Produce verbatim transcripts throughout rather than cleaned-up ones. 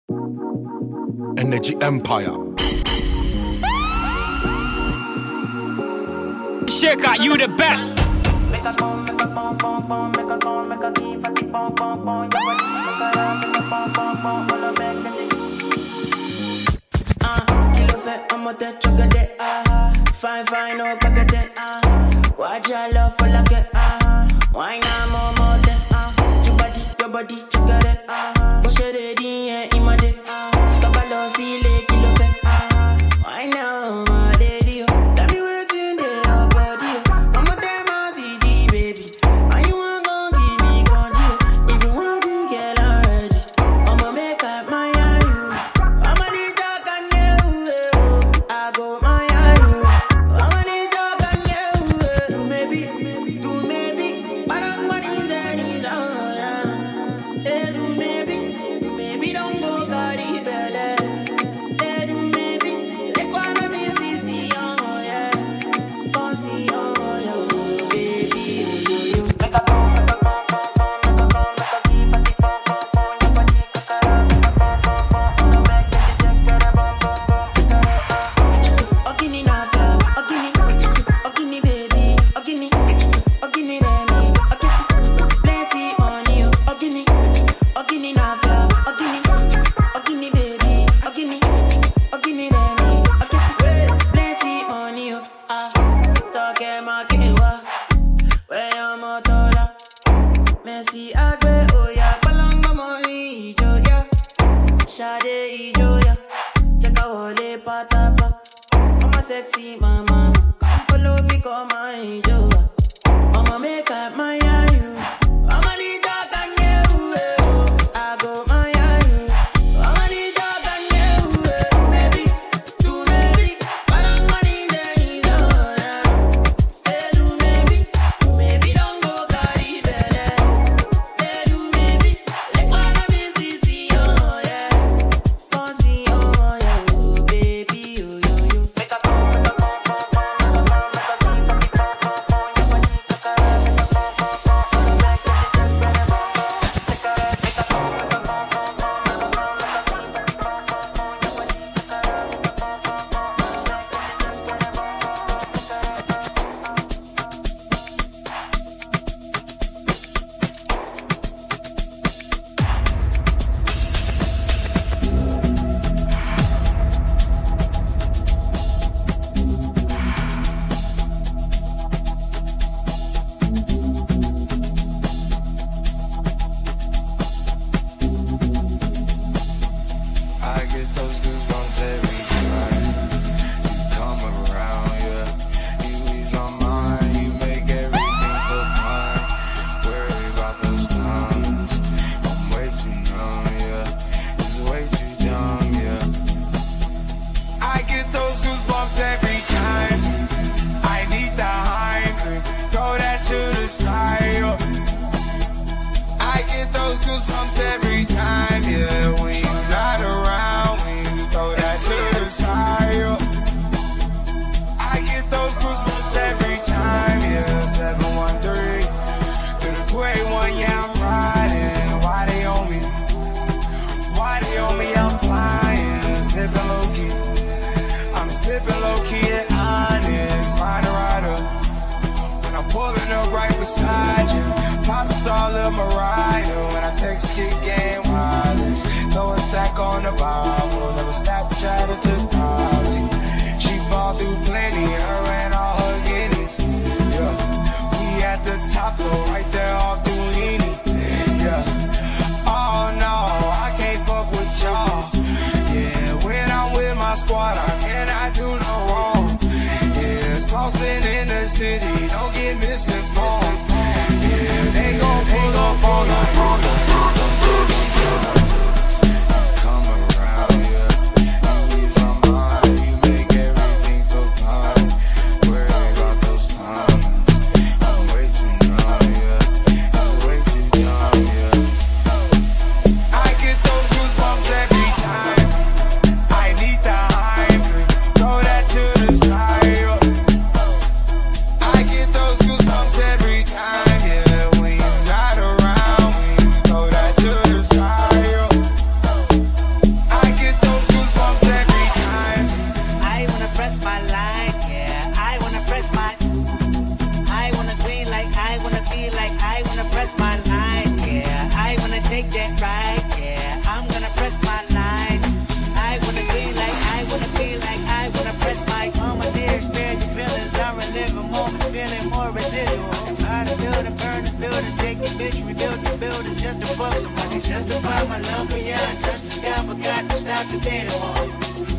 Energy Empire. Shaker, you the best. Make a come, make a pom pom pom, make a come, make a keep a keep pom pom pom. Your body make a rap, make a pom pom pom, wanna make a thing. Ah, kilo fat, I'm a dead sugar day. Ah, fine fine, no packet day. Ah, watch your love for like it. Ah, why not more more day? Ah, your body, your body, sugar day. Ah, push it ready and in my day. Ah, kabalo see le kilo fat. Ah, why now my daddy? Tell me what's in there, body. I'm a damn ass easy baby. And you want gon' give me control. If you want to get already, I'ma make up my eye you. I'ma need talk and you. I go my eye you. I'ma need talk and you. Do maybe, do maybe. But I'm money that is on ya. They do maybe, do maybe don't go carry belly. They do maybe, like one of me see oh yeah. Bossy oh yeah, baby you you. Make a come, make a pom pom pom, make a come, make a keep a keep pom pom pom. Your body kakara, make a pom pom pom, wanna make it check get a pom pom pom. Ogini na feel, ogini, ogini baby, ogini, ogini demi, ogini, plenty money, ogini, ogini na feel, ogini, ogini baby, ogini, ogini demi, ogini, plenty money, ah, talk ema kewa, where your motora, Messi agbe oya, palanga mo ijo ya, Shade ijo ya, check out wole patapa. I'm a sexy mama. Come follow me, come my Joe. I'ma make up my eye you. I'ma need talk and you. I go my eye you. I'ma need talk and you. Do maybe, do maybe. But I'm money there is on ya. They do maybe, do maybe don't go carry belly. They do maybe, like one of me see oh yeah. Bossy oh yeah, oh baby oh yo yo. Make a come, make a pom pom pom, make a come, make a keep a keep pom pom pom. Your body kakara, make a pom pom pom, wanna make it check get a pom pom. Make a make a come, make a pom pom pom, make a come, make a keep a keep pom pom pom. Your body kakara, make a pom pom pom, wanna make it check get a pom pom. I get those goosebumps every time you come around, yeah. You ease my mind, you make everything feel fine. Worry about those times, I'm way too numb, yeah. It's way too dumb, yeah. I get those goosebumps every time. I need the Heimlich, throw that to the side, yeah. I get those goosebumps every time, yeah. When you're not around, when you throw that to the side, yeah. I get those goosebumps every time, yeah. seven one three to the two eighty-one, yeah, I'm riding. Why they on me? Why they on me? I'm flying, sipping low key. I'm sipping low key at Onyx, rider, rider. When I'm pulling up right beside you, pop star Lil Mariah. When I text kick game wireless, throw a stack on the Bible, never Snapchat or to Dolly. She fall through plenty, her and all her guineas. Yeah, we at the top though, right there off Duini. Yeah, oh no, I can't fuck with y'all. Yeah, when I'm with my squad, I cannot do no wrong. Yeah, saucepan in the city, don't get misinformed. Yeah, they gon' pull up on us. Come around, yeah. You ease my mind, you make everything feel fine. Worry about those times, I'm way too numb, yeah. It's way too dumb, yeah. I get those goosebumps every time. I need the Heimlich, throw that to the side, yeah. I get my love for you. I touched the sky, forgot to stop the data wall.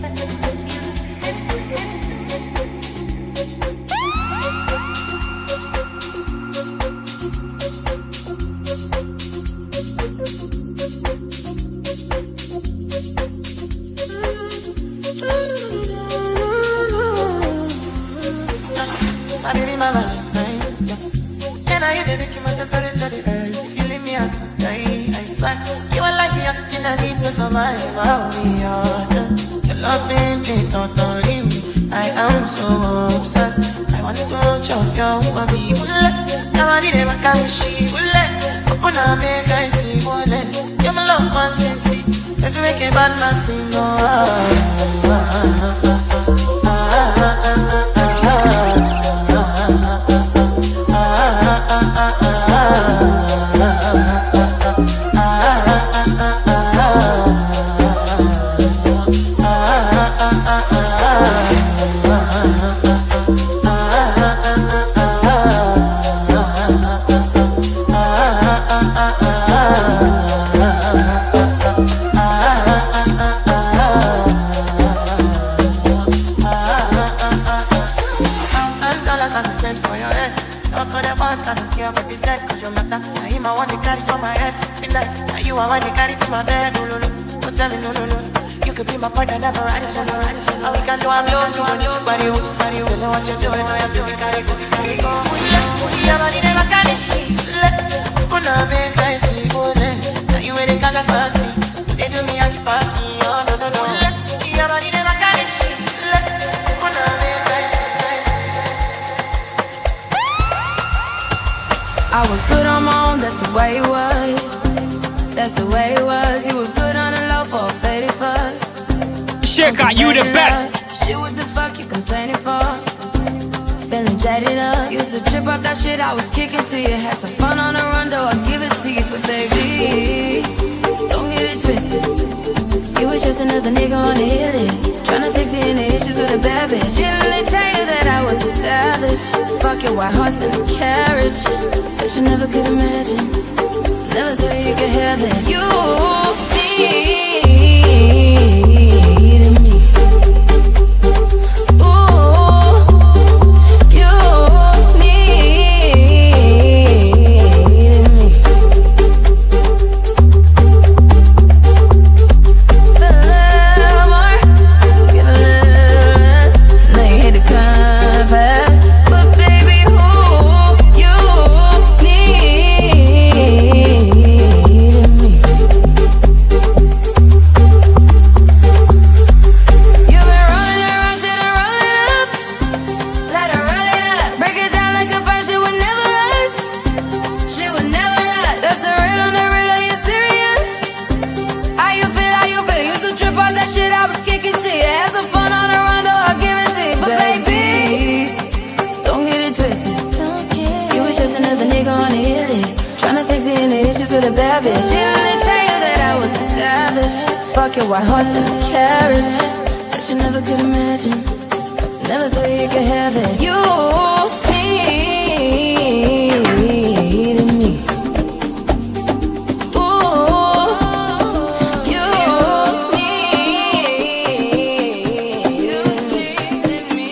My baby, my Valentine, yeah. And I hear the making my temperature the earth. If you leave me, I could die, I swear. You are like the oxygen I need to survive. I'll be honest. Your love ain't it, totally me. I am so obsessed. I want to touch of your baby. Nobody never can she will let. Open up, make I see, will let. You're my love, one thing. If you make a bad man sing, oh, ah, ah, ah, ah, ah, ah. I want to carry to my bed, no, no, no. Don't tell me no, no, no. You could be my partner, never ride it, so no, ride it, so no. All we can do, I'm low, you want to body, you body, you know what you're doing, I have to be carry, go, carry, go. We have money, never carry shit. Put on me, I see, go, then. Now you ain't got a fancy. They do me, I keep parking, oh, no, no, no. We have money, never carry shit. Put on me, I see. I was good on my own, that's the way it was. That's the way it was. You was good on the low for a faded fuck. Sheka, you the best. Shit, what the fuck you complaining for? Feeling jaded up. Used to trip off that shit I was kicking to you. Had some fun on the run, though I give it to you. But baby, don't get it twisted. You was just another nigga on the hit list, tryna fix any issues with a bad bitch. Didn't they tell you that I was a savage? Fuck your white horse and a carriage, but you never could imagine. Never thought you could have it. You needed me. Ooh, you needed me. Feel a little more, give a little less. Now you hit the compass, but baby, who you need? A bad bitch. Didn't tell you that I was a savage? Fuck your white horse and a carriage, but you never could imagine. Never thought you could have it. You needed me. Ooh, you needed me.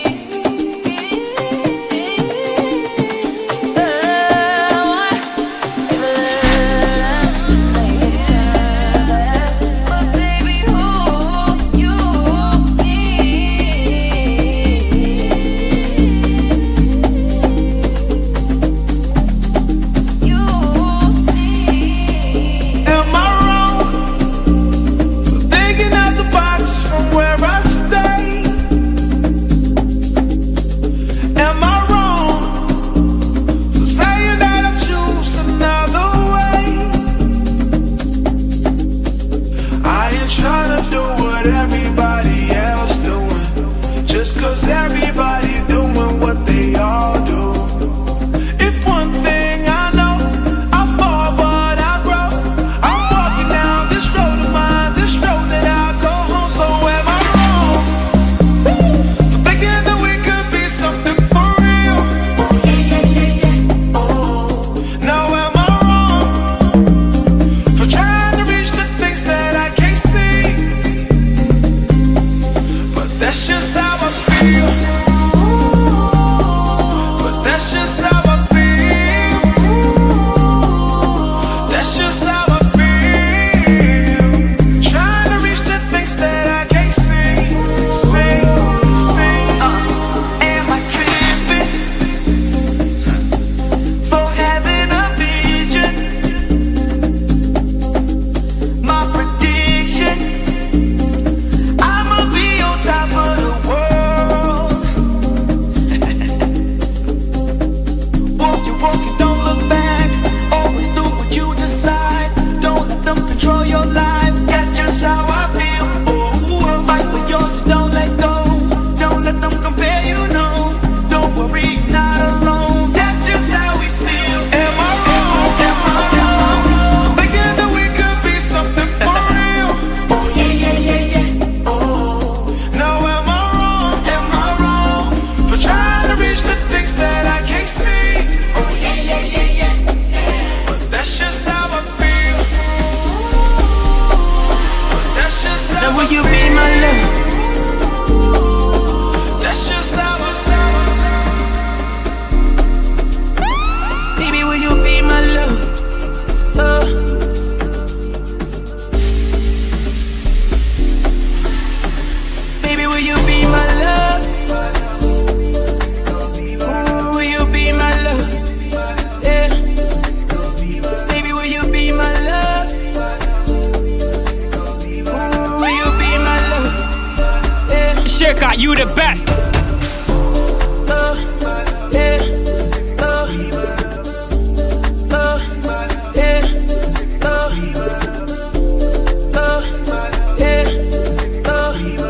Sheka, you the best. Oh, yeah, oh, oh, yeah, oh, oh, yeah, oh,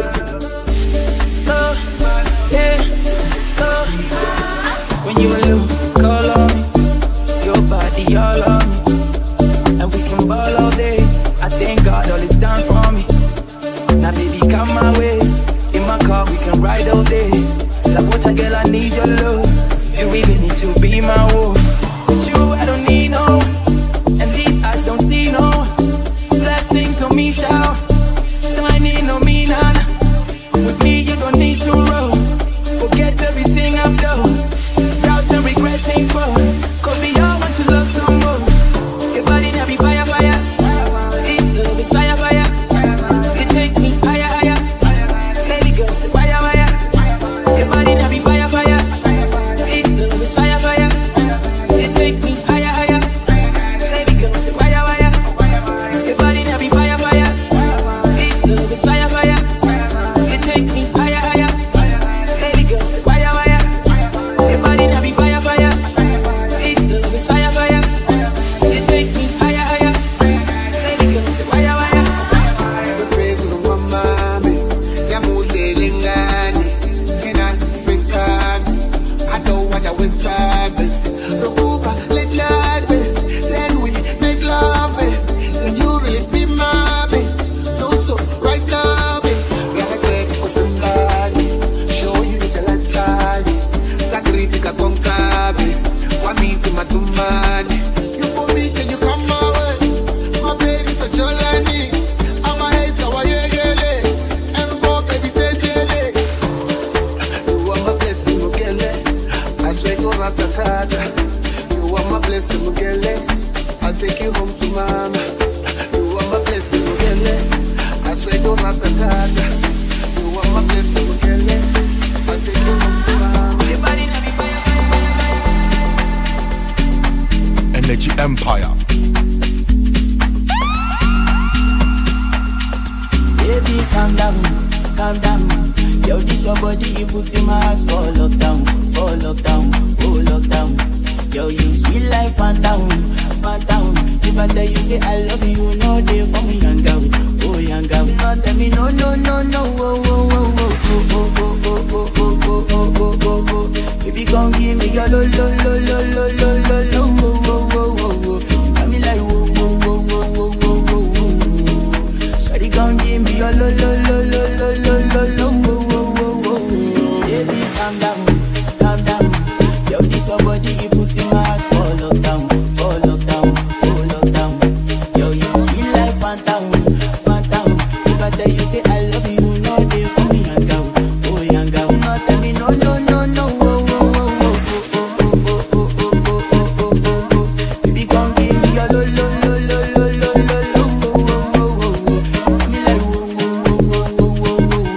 oh, yeah, oh. When you alone, call on me, your body all on me, and we can ball all day. I thank God all is done for me. Now baby, come my way. In my car, we can ride all day. Like what a girl, I need your love. You really need to be my woman. With you, I don't need no. And these eyes don't see no. Blessings on me, shout. Shining on me, nana. With me, you don't need to roll. Forget everything I've done. Doubt and regret ain't fun. Cause we all want to love some more. Your body now be fire, fire. This love is fire, fire. You take me higher, higher. Baby girl, fire, fire. Your body now be fire, fire. This love is fire, fire. You take me higher, higher. Baby girl, fire, fire. Your body now be fire, fire. This love is fire, fire. You take me higher, higher. Baby girl, fire, fire. Your body now be fire, fire. This love is fire, fire. You take me higher, higher. Baby girl, fire, fire. You for me, can you come my way? My baby, such a lady. I'm a hater, why you get it? And for baby, say daily. You are my blessing, Mugele. I swear you're not a tata. You are my blessing, Mugele. I'll take you home to mama. You are my blessing, Mugele. I swear you're not a tata. You are my blessing, Mugele. I'll take you home to mama. Everybody now be fire, fire, fire, fire. Energy Empire. Baby, calm down, calm down. Yo, this your body, you put in my heart for lockdown, for lockdown, oh lockdown. Yo, you sweet life, phantom, phantom. If I tell you say I love you, you know they for me, young girl, oh young girl. No, tell me no, no, no, no, oh, oh, oh, oh, oh, oh, oh, oh, oh, oh, oh, oh, oh, oh. Baby, come give me your lo, lo, lo, lo, lo, lo, lo, lo, oh, oh, oh, oh, oh. You got me like whoa, whoa, whoa, whoa, whoa, whoa, whoa, whoa. Shawty, come give me your lo, lo, lo, lo, lo, lo, lo, lo, oh, oh, oh, oh, oh. Baby, calm down, calm down. Yo, this your body, you put in my heart for lockdown, for lockdown, oh lockdown. Yo, you sweet life, phantom, phantom. If I tell you say I love you, you know they for me, young girl, oh young girl. No, tell me no, no, no, no, oh, oh, oh, oh, oh, oh, oh, oh, oh, oh, oh, oh, oh, oh. Baby, come give me your lo, lo, lo, lo, lo, lo, lo, lo, oh, oh, oh, oh, oh. Got me like whoa, whoa, whoa, whoa, whoa, whoa, whoa.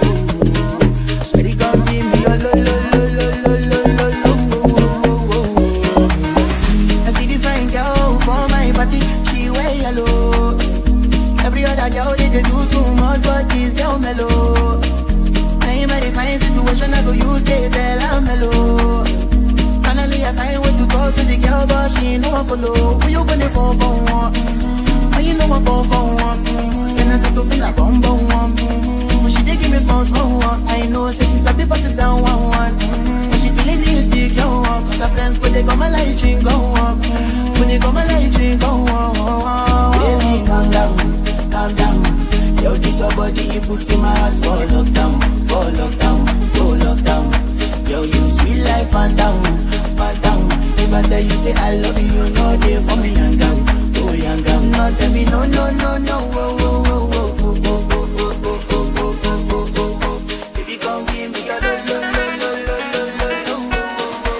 Shawty, come give me your lo, lo, lo, lo, lo, lo, lo, lo, oh, oh, oh, oh. I see this fine girl for my party, she wear yellow. Every other girl they, they do too much, but this girl mellow. Now in my fine situation, I go use they tell I'm mellow. Finally, I find way to talk to the girl, but she ain't no one follow. When you gonna fall for one? Mm-hmm. And you know I fall for one. Mm-hmm. Then I start to feel like bum bum one. Mm-hmm. But she dey give me small small one. I know, say she's a bit pass it down one one. Mm-hmm. But she feeling insecure, one. Cause her friends when they come and light drink go up. Mm-hmm. When they come and light drink go up. Baby, calm down, calm down. Yo, this your body, you put in my heart for lockdown, for lockdown, oh lockdown. Yo, you sweet life, phantom, phantom. If I tell you say I love you, you know they for me, young girl, oh young girl. No, tell me no, no, no, no, oh, oh, oh, oh, oh, oh, oh, oh, oh, oh, oh, oh, oh, oh. Baby, come give me your lo, lo, lo, lo, lo, lo, lo, lo, oh, oh,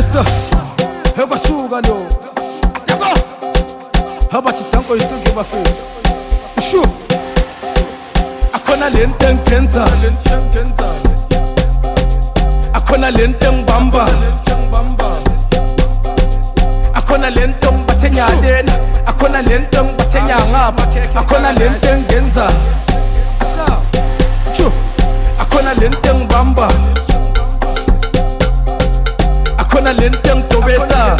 Yes, heba suka lo. Yako. Habathi tanko isinge bafethu. Shu. Akhona lento engenza, lento engenza. Akhona lento engibamba, lento engibamba. Akhona lento ngibathenya lena, akhona lento ngibathenya ngapha, akhona lento engenza. Asa. Shu. Akhona lento engibamba. Akhona lento ngidobetha,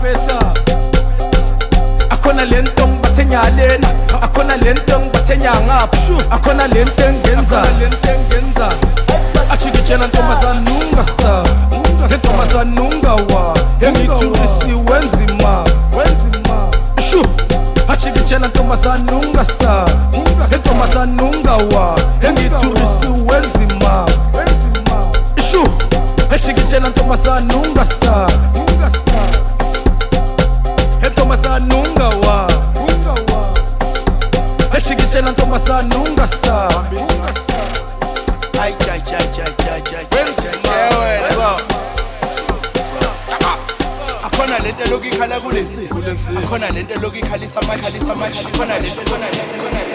akhona lento ngibathenya lena, akhona lento ngibathenya ngapha, akhona lento engenza, lento engenza. Achikitshela ntombazana ungasa, ntombazana ungawa, engithulisi wenzima, wenzima. Shu, achikitshela ntombazana ungasa, ntombazana ungawa, engithulisi wenzima, wenzima. Shu. Echikitshela ntombazana ungasa, ungasa. Ntombazana ungawa, ungawa. Echikitshela ntombazana ungasa, ungasa. Ay, ay, ay, ay, ay, ay, ay. So, akhona lento lokhu ikhala kulensi, akhona lento lokhu ikhalisa amakhalisa amakhalisa, akhona lento akhona lento.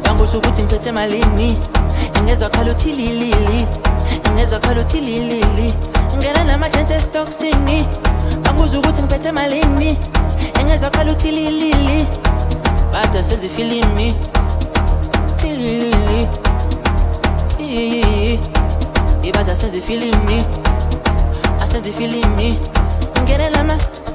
Banguza ukuthi ngiphethe malini Angezwa khala uthi lilili Angezwa khala uthi lilili Ngena nama-gents estoksini Banguza ukuthi ngiphethe malini Angezwa khala uthi lilili Bada senze ifilimi Lilili Ibada senze ifilimi Asenze ifilimi Ngena nama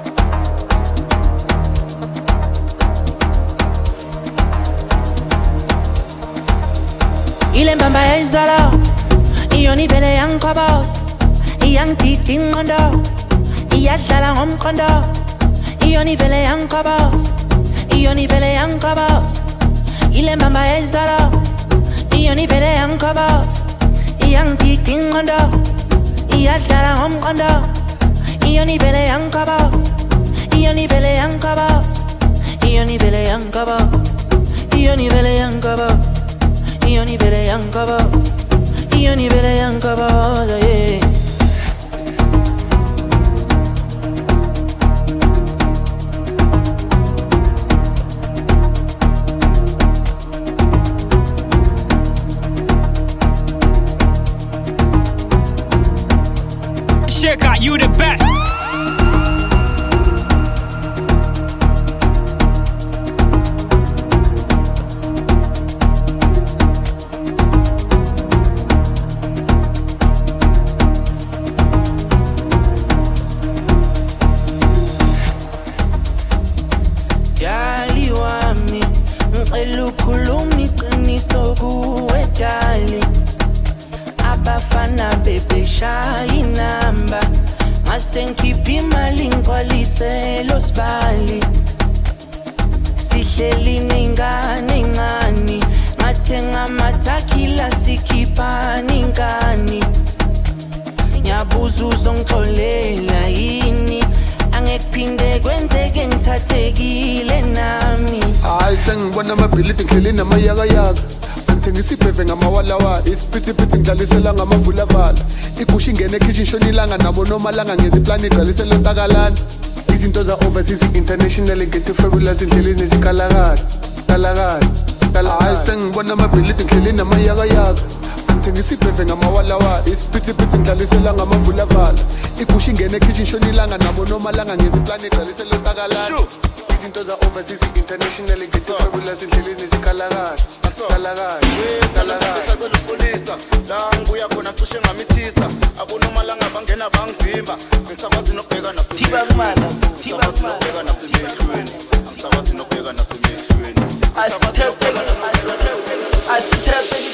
Ile mbamba ya izala Iyoni vele yankobos Iyang titi ngondo Iyadlala ngomkondo Iyoni vele yankobos Iyoni vele yankobos Ile mbamba ya izala Iyoni vele yankobos Iyang titi ngondo Iyadlala ngomkondo Iyoni vele yankobos Iyoni vele yankobos Iyoni vele yankobos Iyoni vele yankobos Iyoni vele yankobos Iyoni vele yankobos yeah. Sheka, you the best. Dali wami, ngicela ukhuluma iqiniso kuwe dali Abafana bebeshaya inamba Mase ngikhipha imali ngigcwaliselo sibali Sihleli nengane encane Ngathenga amathakila sikhipha ingane Ngiyabuza uzongixolela yini Angekuphinde kwenzeke ngithathekile nami Hayi sengibona amabhilidi ngihleli namayakayaka Angithengisa ibheve ngamawalawa Isiphithiphithi ngidlalisela ngamavulavala Igusha ingene ekitchen shona ilanga nabo nomalanga ngenza iplani igcwalisela ntakalana Izinto za overseas international ngethe fabulous endleleni ezikhalakala Kalakala Hayi sengibona amabhilidi ngihleli namayakayaka Angithengisa ibheve ngamawalawa Isiphithiphithi ngidlalisela ngamavulavala Igusha ingene ekitchen shona ilanga nabo nomalanga ngenza iplani igcwalisela ntakalana Izinto za overseas international ngethe fabulous endleleni ezikhalakala Kalakala Kalakala Sacela ukulisa la ngibuya khona cishe ngamithisa abonomalanga bangena bangivimba ngisakwazi nokubheka nasemehlweni Thiba kumala Thiba nokubheka nasemehlweni ngisakwazi nokubheka nasemehlweni Asithethe Asithethe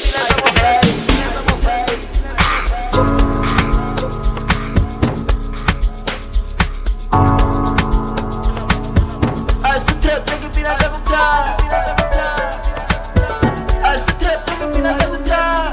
Asithethe ngipina ngapha Asithethe ngipina ngapha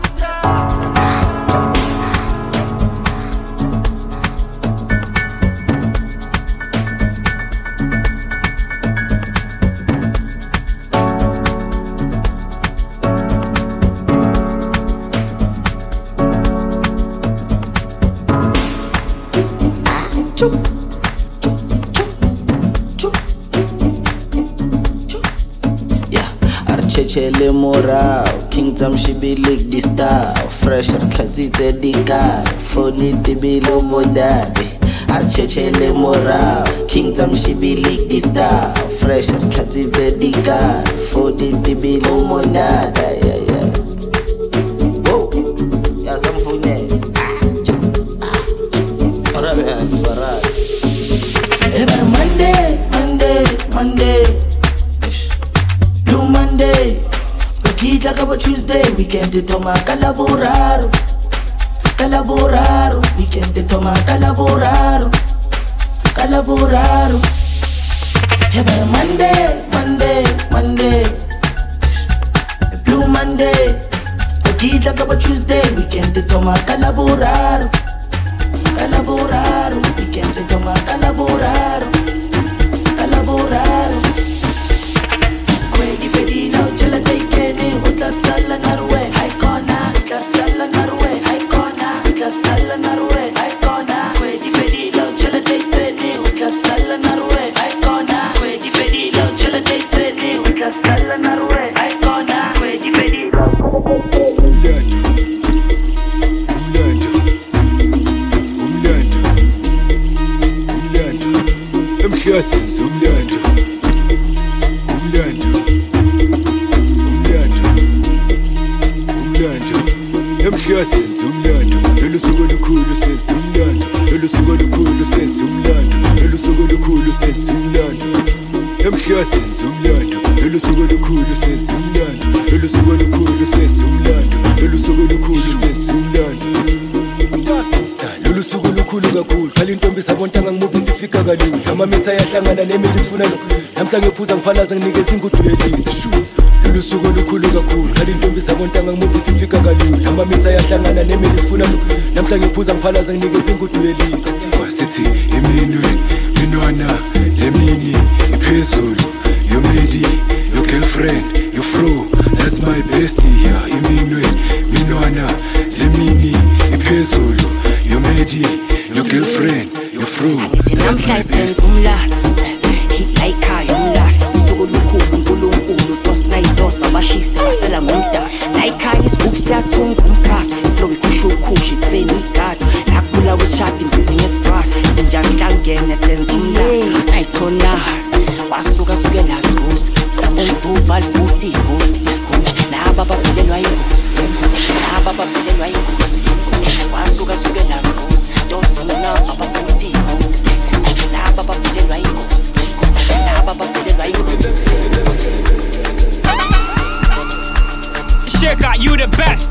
Chechele morao, Kingdom she be like the star. Fresh artlatite di car, phone di bilo modade. Archechele morao, Kingdom she be like the star. Fresh artlatite di car, phone di bilo modade. Yeah yeah. Whoa, yeah some phone. Alright man, alright. Every Monday, Monday, Monday. Blue Monday, Kita kaba Tuesday, weekend de toma calaboraro, calaboraro, weekend de toma calaboraro, calaboraro. Every Monday, Monday, Monday, Blue Monday, Kita kaba Tuesday, weekend de toma calaboraro, calaboraro, weekend de toma calaboraro, calaboraro. Sala narwe, hay kona, la sala narwe, hay kona, la sala narwe, hay kona. Kwe di fedilo, chela day teni, la sala narwe, hay kona. Kwe di fedilo, chela day teni, la sala narwe, hay kona. Senza umlando, lolu suku olukhulu senza umlando, lolu suku olukhulu senza umlando, lolu suku olukhulu senza umlando. Emhla senza umlando, lolu suku olukhulu senza umlando, lolu suku olukhulu senza umlando, lolu suku olukhulu senza umlando. Lolu suku olukhulu kakhulu, khali intombi sabontanga ngimubi sifika kalula. Amamitha ayahlangana nemili sifuna lokhu. Namhla ngephuza ngiphalaza nginikeza ingudu yelithi shu. Lolu suku olukhulu kakhulu, khali intombi sabontanga ngimubi sifika kalula. Amamitha ayahlangana nemili sifuna lokhu. Namhla ngephuza ngiphalaza nginikeza ingudu yelithi. Sithi iminwe, minwana, lemini, iphezulu, your midi, your girlfriend, your fro, that's my bestie here. Iminwe, minwana, lemini, iphezulu, your midi, your girlfriend, your fro, that's my bestie. Hilayikhaya umlahla usuku olukhulu uNkulunkulu tosina idosa abashisi basela ngomdala layikhaya isigubhu siyathunga umkhathi iflow ikhusha ukhushi itreni igadi nakula wechati ngizinye esiprat sinjani hlangene senza umlahla ayithona wasuka sukela ngozi umbuva futhi ngozi laba bafikelwa ingozi laba bafikelwa ingozi wasuka sukela ngozi dosina abafuthi ngozi laba bafikelwa ingozi. Sheka, you the best.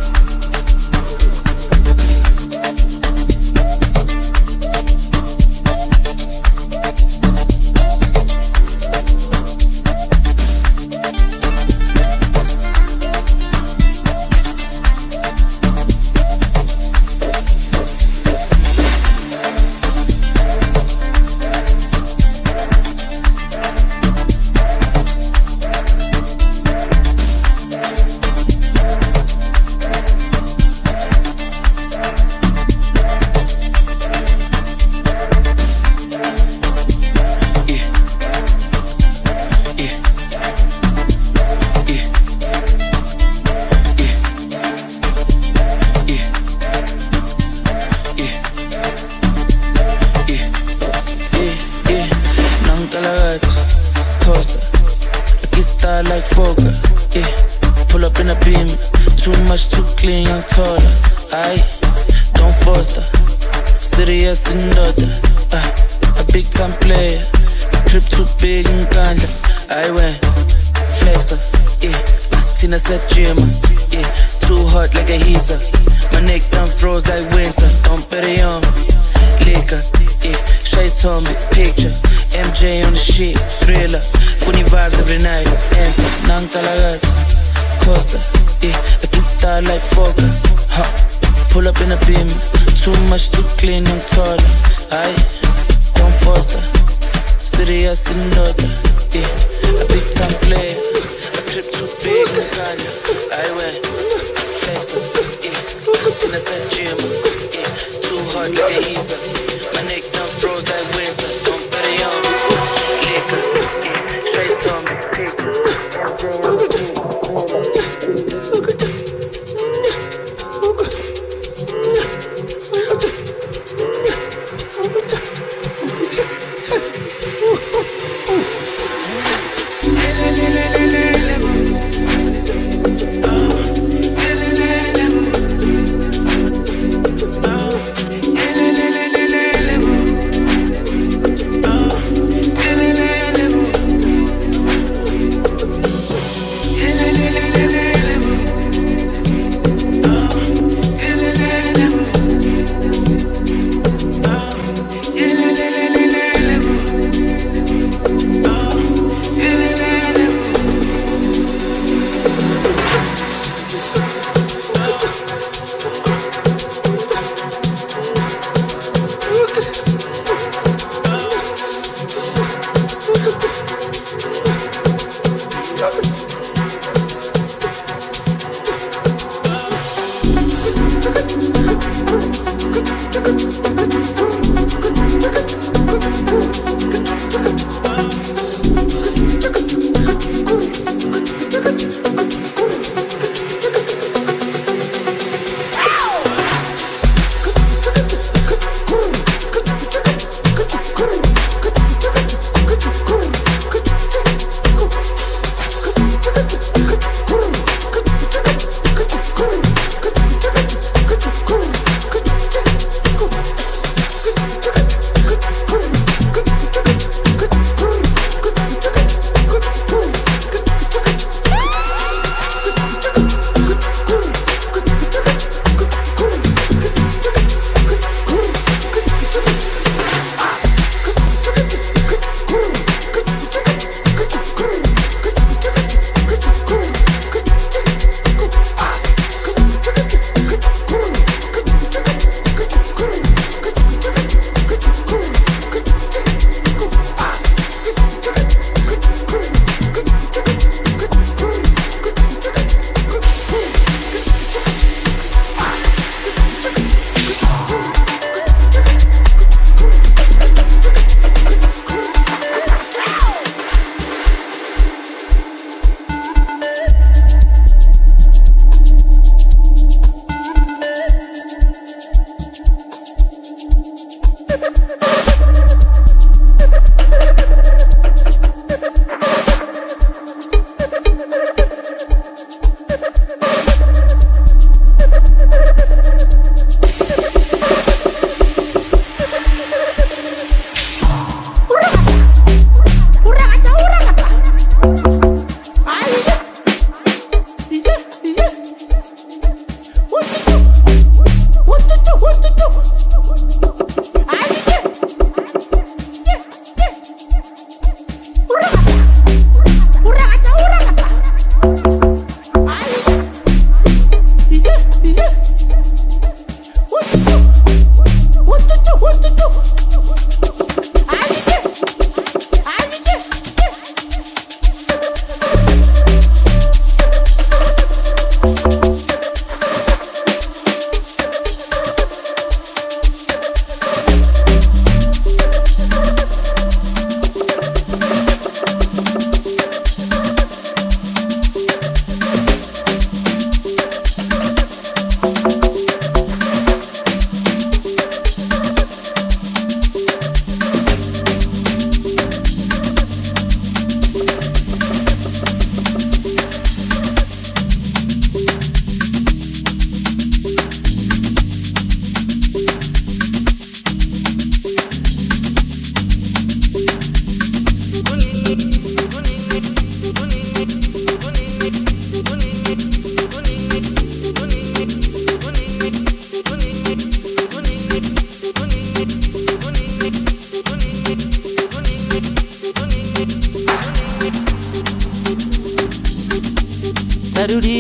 Lele, lele, lele.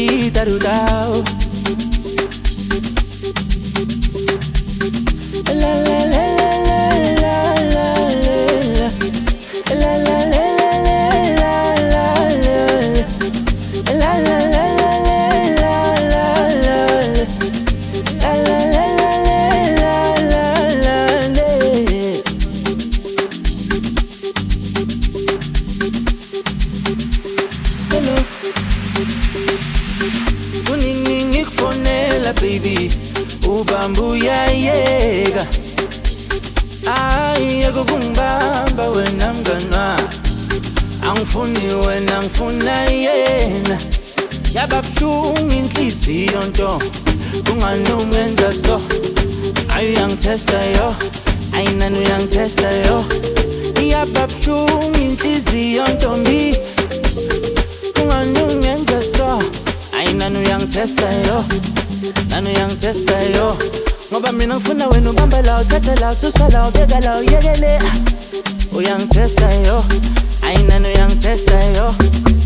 Shita Rudao. La la la la la la la la la la la baby, ubambu ya yega. Ay, yago kumbamba wena mganwa. Angfuni wena angfuna yena. Yababhlungu inhliziyo nto. Kungani ungenza so? Ayu yangitesta yo. Ayinani uyangitesta yo. Yababhlungu inhliziyo ntombi. Kungani ungenza so? Ayinani uyangitesta yo. Nanu yang testa yo. Ngoba mina ngifuna wena ubamba la uthatha la ususa la ubeka la uyekele. Uyang testa yo. Ay nanu yang testa yo.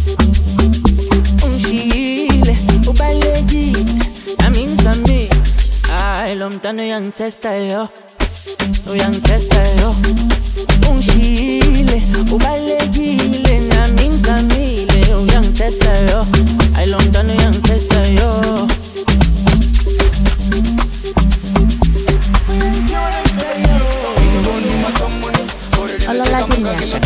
Ungishile ubalekile nami ngisami. Ay lo mntana uyang testa yo. Uyang testa yo. Ungishile ubalekile nami ngisamile. Uyang testa yo. Ay lo mntana uyang testa yo. Olola Junior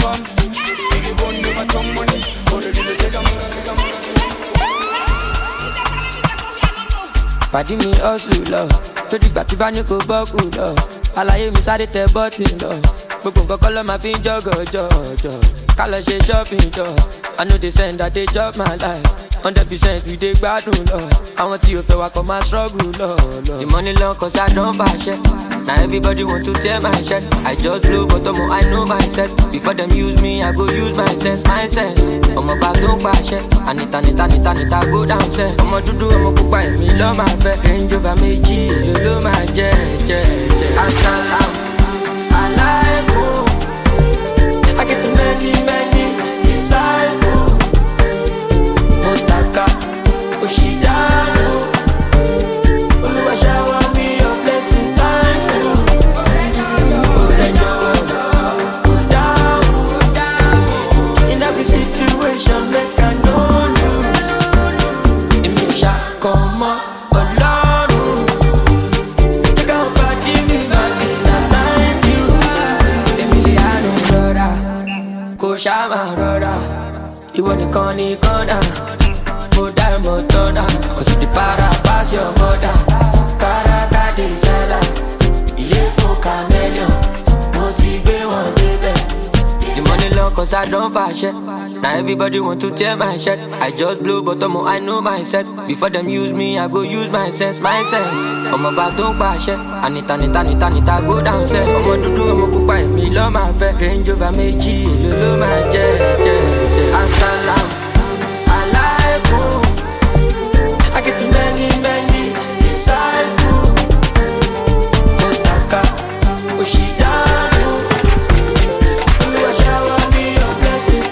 Pàdí mi hustle lọ, tó dìgbà tí bá ní kò bọ́kù lọ. Àlàyé mi sáré tẹ bọ́tì lọ. Gbogbo nǹkan kọ́ ló máa fi ń jọ́gọ̀ jọ̀jọ̀. Ká lọ ṣe shopping jọ. I know they send that they chop my life. Hundred percent we dey gbádùn lọ. Àwọn tí o fẹ́ wa kọ́ máa struggle lọ. The money long cause I don bàṣẹ. Now everybody want to tear my shirt. I just blow but omo I know myself. Before them use me, I go use my sense, my sense. Ọmọ bá tó ń pàṣẹ. Anita nita nita nita go down sẹ. Ọmọ dúdú ọmọ pupa èmi ló máa fẹ́. Range Rover méjì èlò ló máa jẹ jẹ jẹ. Asalaam alaikum. I get too many many disciples. Mostaka Oshidano. Olúwa shower me your blessings. Ìwọ nìkan ní kọ́nà, mo dá ìmọ̀ tọ́nà. Kò sì ti para pass your mother. Kárakáde sálà, ilé fún chameleon. Mo ti gbé wọn débẹ̀. The money long cause I don bàṣẹ. Now everybody want to tear my shirt. I just blow but omo I know myself. Before them use me, I go use my sense, my sense. Ọmọ bá tó ń pàṣẹ. Anita nita nita nita go down sẹ. Ọmọ dúdú ọmọ pupa èmi ló máa fẹ́. Range Rover méjì èlò ló máa jẹ jẹ jẹ. Asalaam alaikum. I get too many many disciples. Mostaka Oshidano. Olúwa shower me your blessings.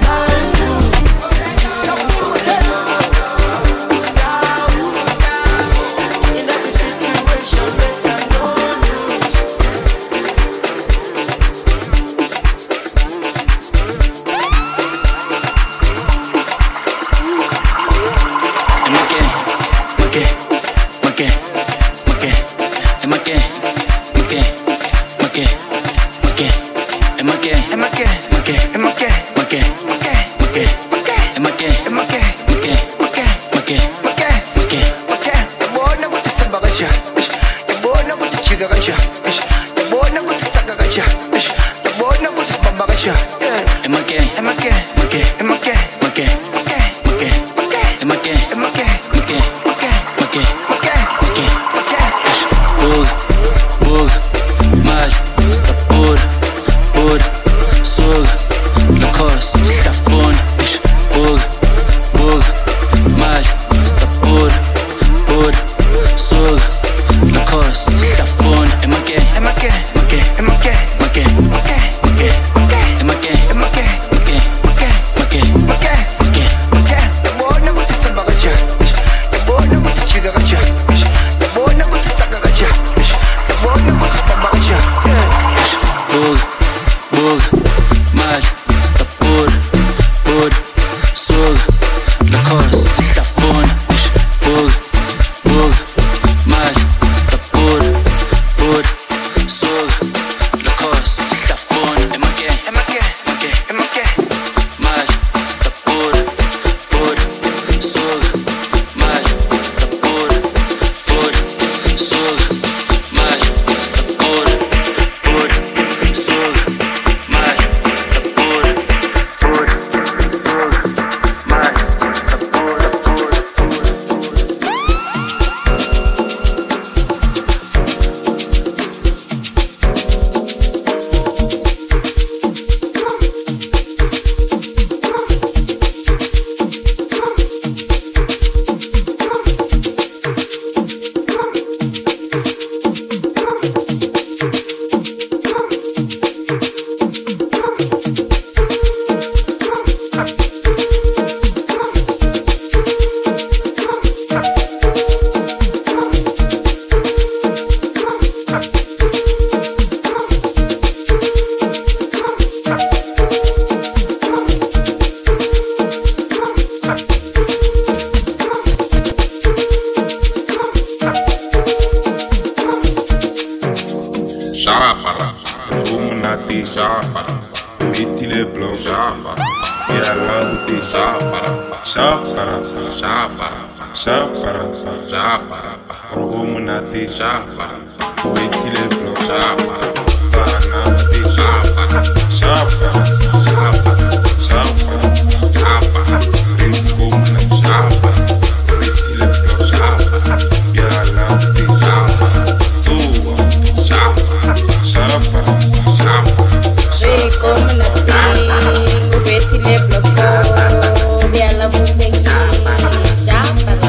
Shafara, Mitile Blanc, Shafara, Yalante, Shafara, Shafara, Shafara, Shafara, Shafara, Robomunate, Shafara, Mitile Blanc, Shafara, Banate, Shafara, Shafara, Shafara, Shafara, Shafara, Rinkomuna, Shafara, Mitile Blanc, Shafara, Yalante, Shafara, Tuwa, Shafara, Shafara, Shafara, Rinkomuna, Mitile Blanc, Yalante, Shafara,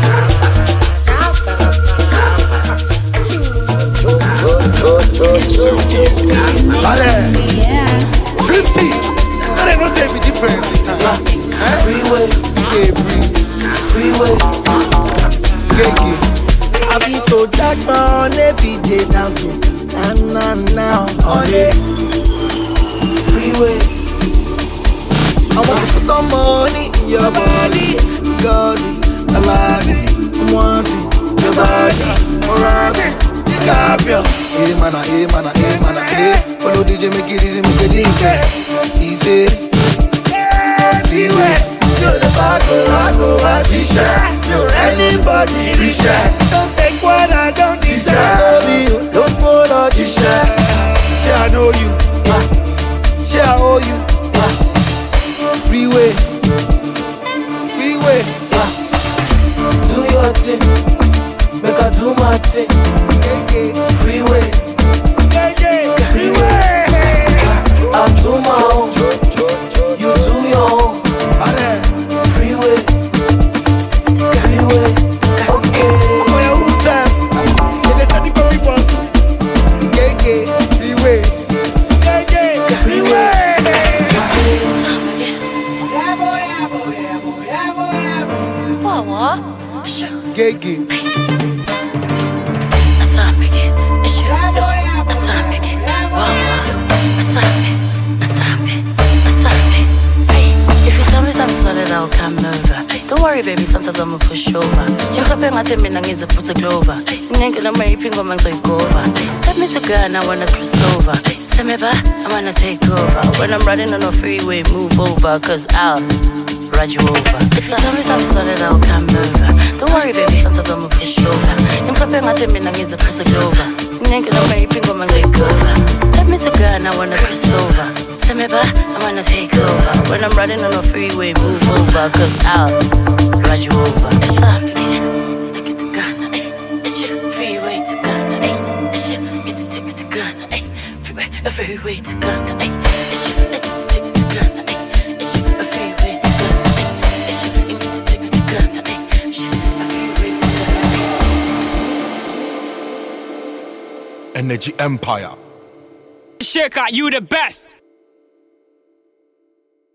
Tripsy, I don't know say be different this time. Freeway, freeway, Geki. I be to that man every day down to now now now all day. Freeway. I want to put some money in your body, cause I like it, I want it, your body, around it, DiCaprio. Hey mana, hey mana, hey mana, hey. Follow D J, make it easy, make it easy. Easy, freeway. You're the Bago, Bago, Azisha. You're anybody, Risha. Don't take what I don't deserve. Don't follow Jisha. Say I know you, say I owe you. Freeway, freeway. Do your thing, make I do my thing. Freeway, freeway. I do my own, you do your own. Freeway, freeway. Okay. Freeway, freeway. Geki. If you tell me something solid, I'll come over. Don't worry, baby, sometimes I'ma push over. You're hoping I tell me I'm gonna put a clover. Nigga, I'm ready, pingo, man, take over. Tell me to go and I wanna cross over. Tell me back, I wanna take over. When I'm riding on a freeway, move over, cause I'll ride you over. If you tell me something solid, I'll come over. Don't worry, baby, sometimes I'ma push over. You're hoping I tell me I'm gonna put a clover. Nigga, I'm ready, pingo, man, take over. Tell me to go and I wanna cross over. Tell me back, I wanna take over. When I'm riding on a freeway, move over, cause I'll ride you over. It's time to get like it's a Ghana, ayy. It's your freeway to Ghana, ayy. It's your, it's a tip to Ghana, ayy. Freeway, a freeway to Ghana, ayy. It's your, it's a tip to Ghana, ayy. It's your, a freeway to Ghana, ayy. It's your, it's a tip to Ghana, ayy. It's your, a freeway to Ghana, ayy. Energy Empire. Shaker, you the best.